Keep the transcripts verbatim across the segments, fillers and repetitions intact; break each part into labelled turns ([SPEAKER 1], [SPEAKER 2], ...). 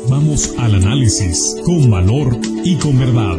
[SPEAKER 1] Vamos al análisis con valor y con verdad.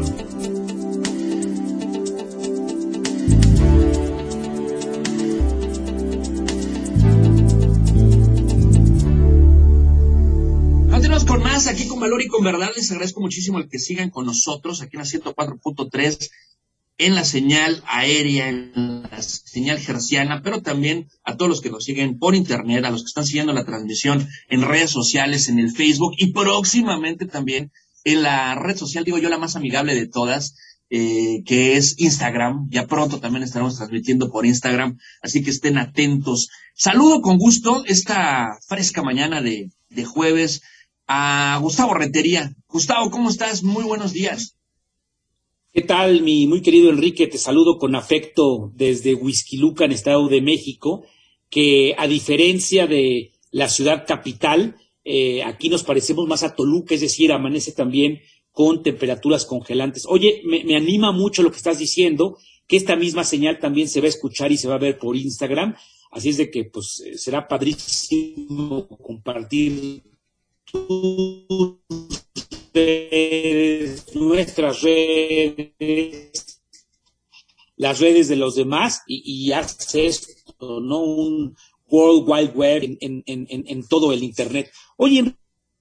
[SPEAKER 2] Continuamos con más aquí con valor y con verdad. Les agradezco muchísimo el que sigan con nosotros aquí en la ciento cuatro punto tres, en la señal aérea, en la señal hertziana, pero también a todos los que nos siguen por internet, a los que están siguiendo la transmisión en redes sociales, en el Facebook y próximamente también en la red social, digo yo, la más amigable de todas, eh, que es Instagram. Ya pronto también estaremos transmitiendo por Instagram, así que estén atentos. Saludo con gusto esta fresca mañana de, de jueves a Gustavo Rentería. Gustavo, ¿cómo estás? Muy buenos días.
[SPEAKER 3] ¿Qué tal, mi muy querido Enrique? Te saludo con afecto desde Huixquilucan, Estado de México, que a diferencia de la ciudad capital, eh, aquí nos parecemos más a Toluca, es decir, amanece también con temperaturas congelantes. Oye, me, me anima mucho lo que estás diciendo, que esta misma señal también se va a escuchar y se va a ver por Instagram, así es de que pues será padrísimo compartir nuestras redes, las redes de los demás y, y hace esto, ¿no? Un World Wide Web en, en, en, en todo el Internet. Oye,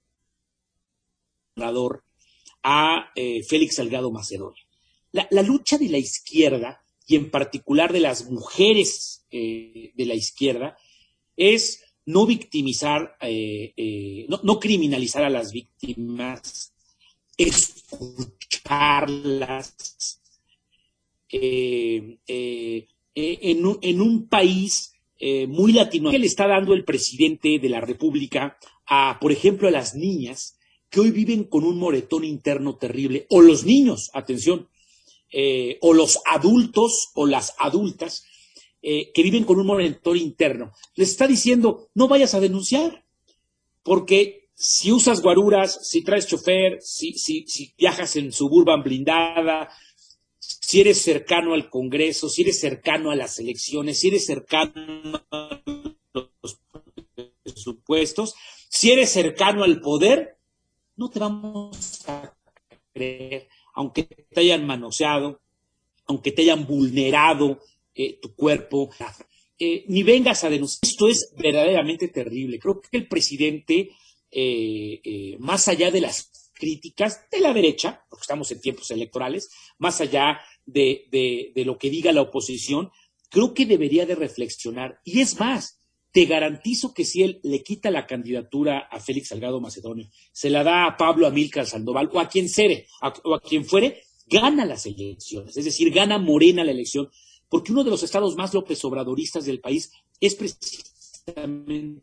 [SPEAKER 3] a eh, Félix Salgado Macedonio. La, la lucha de la izquierda y en particular de las mujeres eh, de la izquierda es no victimizar, eh, eh, no, no criminalizar a las víctimas, escucharlas, eh, eh, eh, en, un, en un país eh, muy latino que le está dando el presidente de la República a, por ejemplo, a las niñas que hoy viven con un moretón interno terrible, o los niños, atención, eh, o los adultos o las adultas eh, que viven con un moretón interno. Les está diciendo, no vayas a denunciar, porque si usas guaruras, si traes chofer, si, si, si viajas en suburban blindada, si eres cercano al Congreso, si eres cercano a las elecciones, si eres cercano a los presupuestos, si eres cercano al poder, no te vamos a creer, aunque te hayan manoseado, aunque te hayan vulnerado eh, tu cuerpo, eh, ni vengas a denunciar. Esto es verdaderamente terrible. Creo que el presidente, eh, eh, más allá de las críticas de la derecha, porque estamos en tiempos electorales, más allá de, de, de lo que diga la oposición, creo que debería de reflexionar. Y es más, te garantizo que si él le quita la candidatura a Félix Salgado Macedonio, se la da a Pablo Amílcar Sandoval o a quien fuere, a, o a quien fuere, gana las elecciones, es decir, gana Morena la elección, porque uno de los estados más López Obradoristas del país es precisamente,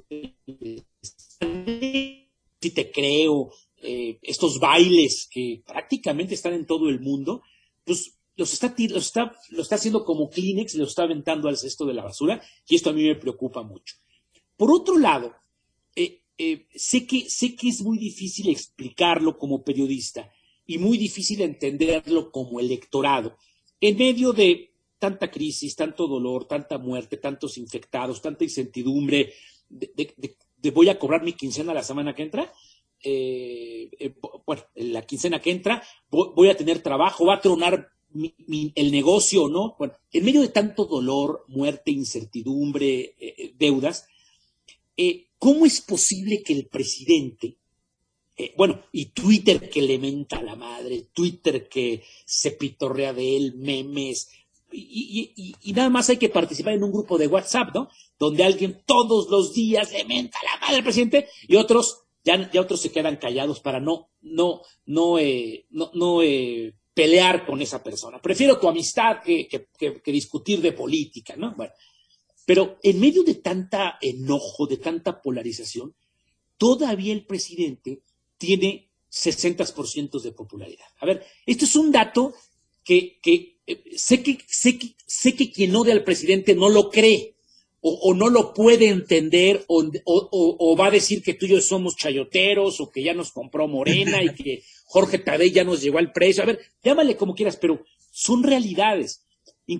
[SPEAKER 3] si te creo, eh, estos bailes que prácticamente están en todo el mundo, pues los está, los está, lo está haciendo como Kleenex, los está aventando al cesto de la basura, y esto a mí me preocupa mucho. Por otro lado, eh, eh, sé, que, sé que es muy difícil explicarlo como periodista y muy difícil entenderlo como electorado, en medio de tanta crisis, tanto dolor, tanta muerte, tantos infectados, tanta incertidumbre, de, de, de, de voy a cobrar mi quincena la semana que entra, eh, eh, bueno, la quincena que entra, voy, voy a tener trabajo, va a tronar Mi, mi, el negocio, ¿no? Bueno, en medio de tanto dolor, muerte, incertidumbre, eh, deudas, eh, ¿cómo es posible que el presidente, eh, bueno, y Twitter que le menta a la madre, Twitter que se pitorrea de él, memes, y, y, y, y nada más hay que participar en un grupo de WhatsApp, ¿no? Donde alguien todos los días le menta a la madre al presidente y otros, ya, ya otros se quedan callados para no, no, no, eh, no, no, eh, pelear con esa persona. Prefiero tu amistad que, que, que, que discutir de política, ¿no? Bueno, pero en medio de tanta enojo, de tanta polarización, todavía el presidente tiene sesenta por ciento de popularidad. A ver, esto es un dato que, que, eh, sé, que, sé, que sé que quien odia al presidente no lo cree, o, o no lo puede entender, o, o, o va a decir que tú y yo somos chayoteros, o que ya nos compró Morena, y que Jorge Tadei ya nos llegó al precio. A ver, llámale como quieras, pero son realidades.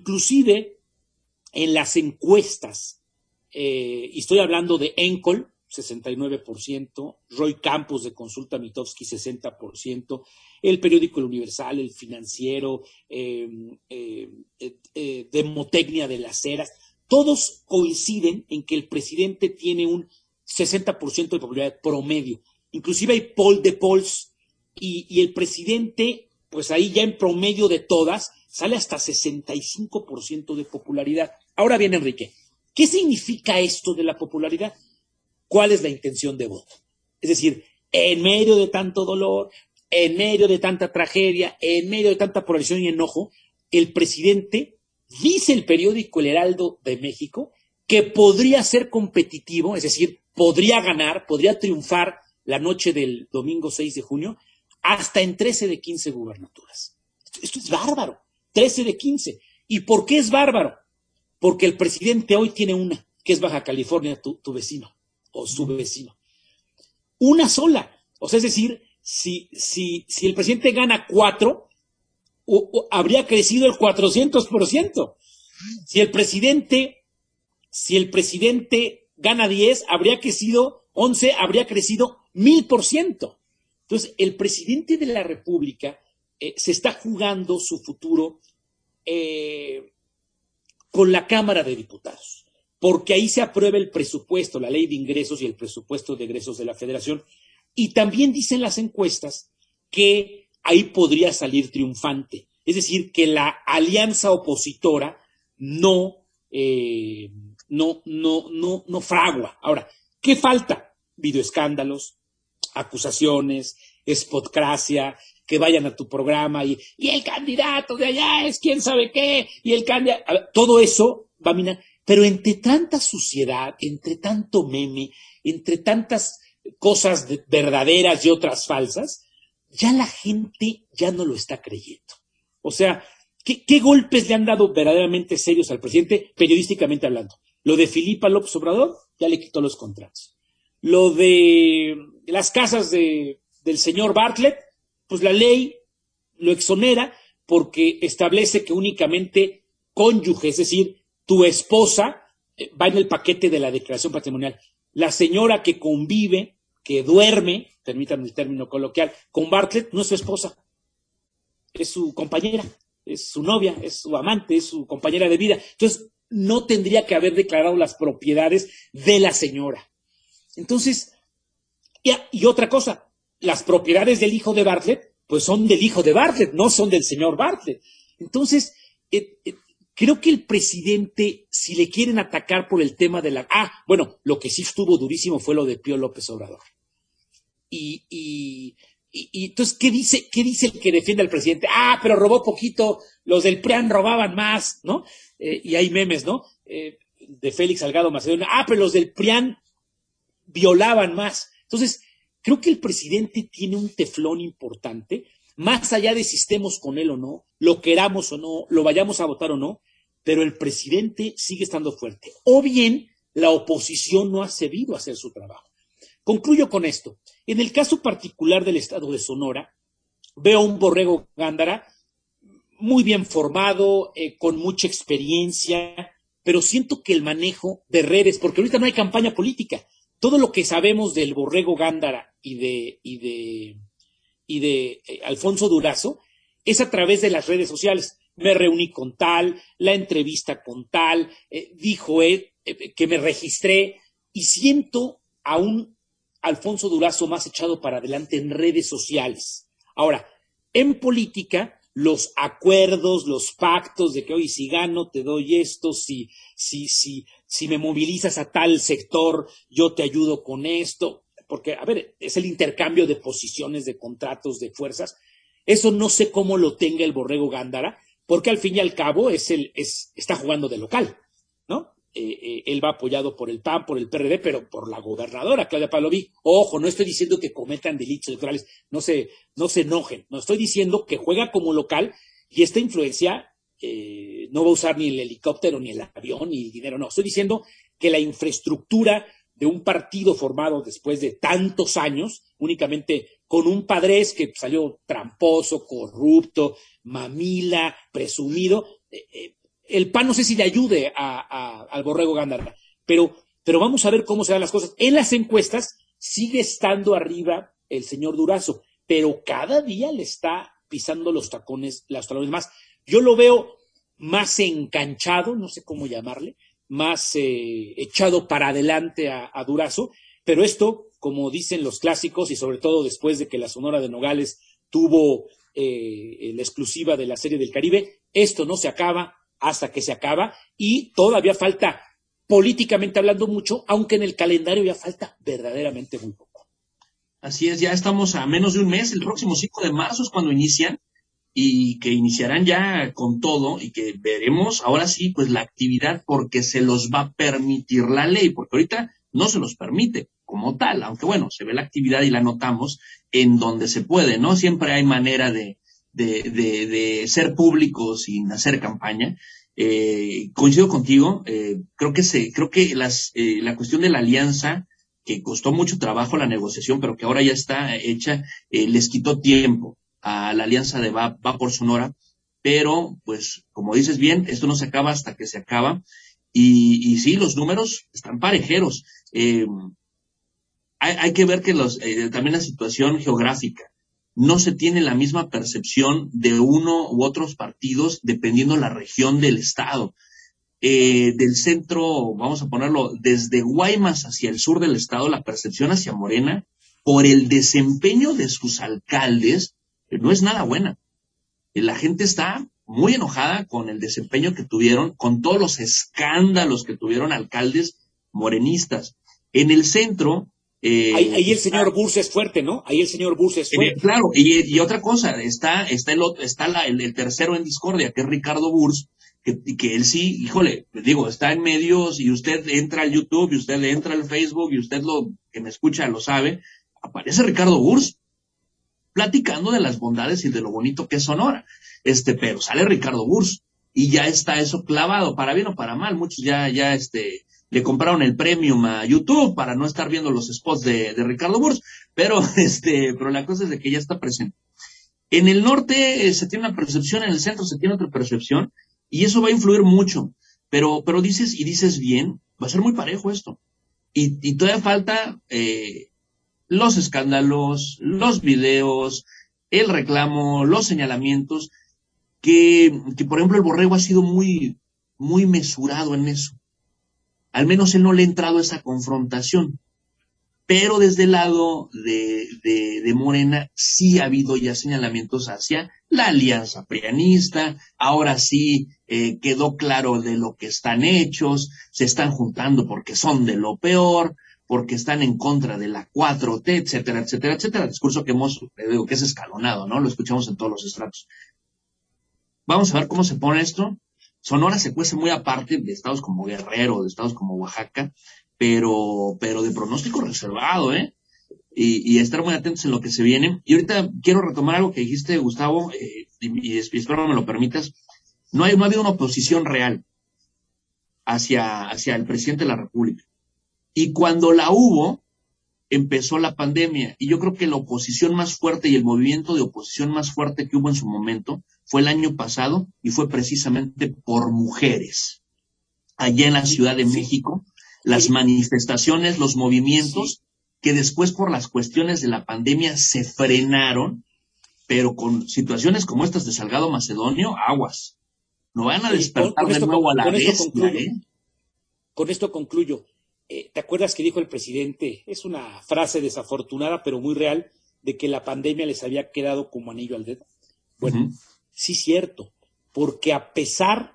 [SPEAKER 3] Inclusive, en las encuestas, eh, y estoy hablando de Encol, sesenta y nueve por ciento, Roy Campos de Consulta Mitofsky, sesenta por ciento, el periódico El Universal, El Financiero, eh, eh, eh, eh, Demotecnia de las Heras, todos coinciden en que el presidente tiene un sesenta por ciento de popularidad promedio. Inclusive hay poll de polls y, y el presidente, pues ahí ya en promedio de todas, sale hasta sesenta y cinco por ciento de popularidad. Ahora bien, Enrique, ¿qué significa esto de la popularidad? ¿Cuál es la intención de voto? Es decir, en medio de tanto dolor, en medio de tanta tragedia, en medio de tanta polarización y enojo, el presidente, dice el periódico El Heraldo de México, que podría ser competitivo, es decir, podría ganar, podría triunfar la noche del domingo seis de junio, hasta en trece de quince gubernaturas. Esto, esto es bárbaro, trece de quince. ¿Y por qué es bárbaro? Porque el presidente hoy tiene una, que es Baja California, tu, tu vecino, o su vecino. Una sola. O sea, es decir, si, si, si el presidente gana cuatro, o, o, habría crecido el cuatrocientos por ciento. Si el presidente, si el presidente gana diez, habría crecido once, habría crecido mil por ciento. Entonces, el presidente de la República eh, se está jugando su futuro eh, con la Cámara de Diputados, porque ahí se aprueba el presupuesto, la ley de ingresos y el presupuesto de egresos de la Federación, y también dicen las encuestas que ahí podría salir triunfante, es decir, que la alianza opositora no, eh, no, no, no, no fragua. Ahora, ¿qué falta? Videoescándalos, acusaciones, spotcracia, que vayan a tu programa y, y el candidato de allá es quién sabe qué, y el candidato, todo eso va a minar. Pero entre tanta suciedad, entre tanto meme, entre tantas cosas de, verdaderas y otras falsas, ya la gente ya no lo está creyendo. O sea, ¿qué, qué golpes le han dado verdaderamente serios al presidente, periodísticamente hablando? Lo de Filipa López Obrador, ya le quitó los contratos. Lo de las casas de, del señor Bartlett, pues la ley lo exonera porque establece que únicamente cónyuge, es decir, tu esposa, eh, va en el paquete de la declaración patrimonial. La señora que convive, que duerme, permítanme el término coloquial, con Bartlett, no es su esposa, es su compañera, es su novia, es su amante, es su compañera de vida. Entonces, no tendría que haber declarado las propiedades de la señora. Entonces, y, y otra cosa, las propiedades del hijo de Bartlett, pues son del hijo de Bartlett, no son del señor Bartlett. Entonces, eh, eh, creo que el presidente, si le quieren atacar por el tema de la... Ah, bueno, lo que sí estuvo durísimo fue lo de Pío López Obrador. Y, y, y, y entonces, ¿qué dice, qué dice el que defiende al presidente? Ah, pero robó poquito, los del P R I A N robaban más, ¿no? Eh, y hay memes, ¿no? Eh, de Félix Salgado Macedonio. Ah, pero los del P R I A N violaban más. Entonces, creo que el presidente tiene un teflón importante, más allá de si estemos con él o no, lo queramos o no, lo vayamos a votar o no, pero el presidente sigue estando fuerte. O bien, la oposición no ha sabido hacer su trabajo. Concluyo con esto. En el caso particular del estado de Sonora, veo a un Borrego Gándara muy bien formado, eh, con mucha experiencia, pero siento que el manejo de redes, porque ahorita no hay campaña política, todo lo que sabemos del Borrego Gándara y de, y de, y de eh, Alfonso Durazo es a través de las redes sociales. Me reuní con tal, la entrevista con tal, eh, dijo él eh, que me registré, y siento a un Alfonso Durazo más echado para adelante en redes sociales. Ahora, en política, los acuerdos, los pactos de que hoy si gano te doy esto, si, si, si, si me movilizas a tal sector, yo te ayudo con esto, porque, a ver, es el intercambio de posiciones, de contratos, de fuerzas. Eso no sé cómo lo tenga el Borrego Gándara, porque al fin y al cabo es el, es, está jugando de local, ¿no? Eh, eh, él va apoyado por el P A N, por el P R D, pero por la gobernadora Claudia Paloví. Ojo, no estoy diciendo que cometan delitos electorales, no se, no se enojen, no estoy diciendo que juega como local y esta influencia eh, no va a usar ni el helicóptero, ni el avión, ni el dinero, no. Estoy diciendo que la infraestructura de un partido formado después de tantos años, únicamente con un Padres que salió tramposo, corrupto, mamila, presumido, eh, eh, el P A N no sé si le ayude a, a, al Borrego Gándara, pero pero vamos a ver cómo se dan las cosas. En las encuestas sigue estando arriba el señor Durazo, pero cada día le está pisando los tacones, los talones más. Yo lo veo más enganchado, no sé cómo llamarle, más eh, echado para adelante a, a Durazo, pero esto, como dicen los clásicos, y sobre todo después de que la Sonora de Nogales tuvo eh, la exclusiva de la Serie del Caribe, esto no se acaba hasta que se acaba, y todavía falta, políticamente hablando, mucho, aunque en el calendario ya falta verdaderamente muy poco.
[SPEAKER 2] Así es, ya estamos a menos de un mes, el próximo cinco de marzo es cuando inician, y que iniciarán ya con todo, y que veremos ahora sí, pues la actividad, porque se los va a permitir la ley, porque ahorita no se los permite como tal, aunque bueno, se ve la actividad y la notamos en donde se puede, ¿no? Siempre hay manera de, de, de, de ser público sin hacer campaña. Eh, coincido contigo, eh, creo que se, creo que las, eh, la cuestión de la alianza, que costó mucho trabajo la negociación, pero que ahora ya está hecha, eh, les quitó tiempo a la alianza de Va, Va por Sonora, pero pues como dices bien, esto no se acaba hasta que se acaba, y, y sí, los números están parejeros. Eh, hay, hay que ver que los, eh, también la situación geográfica, no se tiene la misma percepción de uno u otros partidos dependiendo la región del estado. Eh, del centro, vamos a ponerlo, desde Guaymas hacia el sur del estado, la percepción hacia Morena, por el desempeño de sus alcaldes, no es nada buena. La gente está muy enojada con el desempeño que tuvieron, con todos los escándalos que tuvieron alcaldes morenistas. En el centro...
[SPEAKER 3] Eh, ahí, ahí el está, señor Burs es fuerte, ¿no? Ahí el señor Burs es fuerte.
[SPEAKER 2] Eh, claro, y, y otra cosa, está, está, el, está la, el, el tercero en discordia, que es Ricardo Burs, que, que él sí, híjole, digo, está en medios, y usted entra al YouTube, y usted entra al Facebook, y usted lo que me escucha lo sabe, aparece Ricardo Burs platicando de las bondades y de lo bonito que es Sonora. Este, pero sale Ricardo Burs y ya está eso clavado, para bien o para mal. Muchos ya, ya, este, le compraron el premium a YouTube para no estar viendo los spots de, de Ricardo Burs, pero, este, pero la cosa es de que ya está presente. En el norte eh, se tiene una percepción, en el centro se tiene otra percepción, y eso va a influir mucho. Pero, pero dices, y dices bien, va a ser muy parejo esto. Y, y todavía falta, eh, los escándalos, los videos, el reclamo, los señalamientos, que, que por ejemplo el Borrego ha sido muy, muy mesurado en eso. Al menos él no le ha entrado a esa confrontación. Pero desde el lado de, de, de Morena sí ha habido ya señalamientos hacia la alianza prianista. Ahora sí eh, quedó claro de lo que están hechos, se están juntando porque son de lo peor, porque están en contra de la cuatro T, etcétera, etcétera, etcétera. Discurso que hemos, digo, que es escalonado, ¿no? Lo escuchamos en todos los estratos. Vamos a ver cómo se pone esto. Sonora se cuece muy aparte de estados como Guerrero, de estados como Oaxaca, pero, pero de pronóstico reservado, ¿eh? Y, y estar muy atentos en lo que se viene. Y ahorita quiero retomar algo que dijiste, Gustavo, eh, y, y espero me lo permitas. No, hay, no ha habido una oposición real hacia, hacia el presidente de la República. Y cuando la hubo, empezó la pandemia. Y yo creo que la oposición más fuerte y el movimiento de oposición más fuerte que hubo en su momento fue el año pasado, y fue precisamente por mujeres. Allá en la Ciudad de México, las manifestaciones, los movimientos, sí, que después por las cuestiones de la pandemia se frenaron, pero con situaciones como estas de Salgado Macedonio, aguas. No van a despertar con, con de esto, nuevo a la bestia, ¿eh?
[SPEAKER 3] Con esto concluyo. Eh, ¿Te acuerdas que dijo el presidente? Es una frase desafortunada, pero muy real, de que la pandemia les había quedado como anillo al dedo. Bueno, uh-huh. Sí, cierto, porque a pesar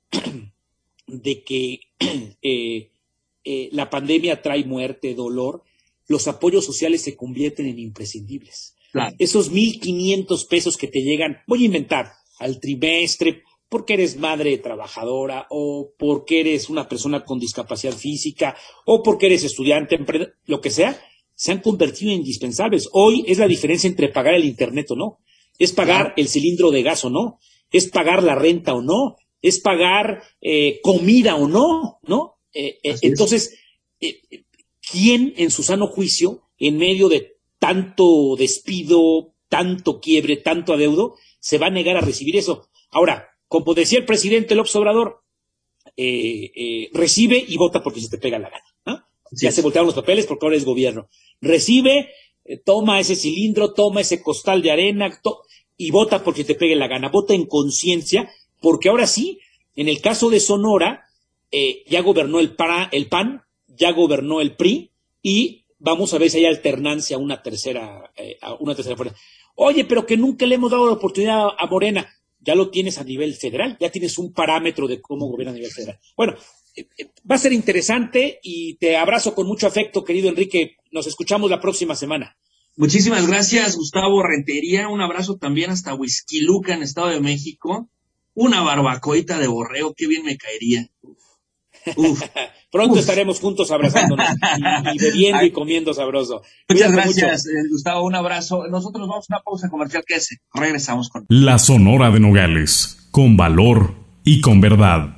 [SPEAKER 3] de que eh, eh, la pandemia trae muerte, dolor, los apoyos sociales se convierten en imprescindibles. Claro. Esos mil quinientos pesos que te llegan, voy a inventar, al trimestre, porque eres madre trabajadora, o porque eres una persona con discapacidad física, o porque eres estudiante, lo que sea, se han convertido en indispensables. Hoy es la diferencia entre pagar el internet o no, es pagar claro. el cilindro de gas o no, es pagar la renta o no, es pagar eh, comida o no, ¿no? Eh, eh, entonces, eh, ¿quién en su sano juicio, en medio de tanto despido, tanto quiebre, tanto adeudo, se va a negar a recibir eso? Ahora, como decía el presidente López Obrador, eh, eh, recibe y vota porque se te pega la gana, ¿no? Ya se voltearon los papeles porque ahora es gobierno. Recibe, eh, toma ese cilindro, toma ese costal de arena to- y vota porque te pegue la gana. Vota en conciencia, porque ahora sí, en el caso de Sonora, eh, ya gobernó el, para, el P A N, ya gobernó el P R I, y vamos a ver si hay alternancia a una tercera, eh, a una tercera fuerza. Oye, pero que nunca le hemos dado la oportunidad a Morena. Ya lo tienes a nivel federal, ya tienes un parámetro de cómo gobierna a nivel federal. Bueno, eh, eh, va a ser interesante y te abrazo con mucho afecto, querido Enrique. Nos escuchamos la próxima semana.
[SPEAKER 2] Muchísimas gracias, Gustavo Rentería. Un abrazo también hasta Huixquiluca, en Estado de México. Una barbacoita de borrego, qué bien me caería. Uf.
[SPEAKER 3] Pronto
[SPEAKER 2] Uf.
[SPEAKER 3] estaremos juntos abrazándonos y, y bebiendo y comiendo sabroso.
[SPEAKER 2] Muchas
[SPEAKER 3] Cuídate
[SPEAKER 2] gracias,
[SPEAKER 3] mucho.
[SPEAKER 2] eh, Gustavo. Un abrazo. Nosotros vamos a una pausa comercial. Quédese. Regresamos con
[SPEAKER 1] La Sonora de Nogales, con valor y con verdad.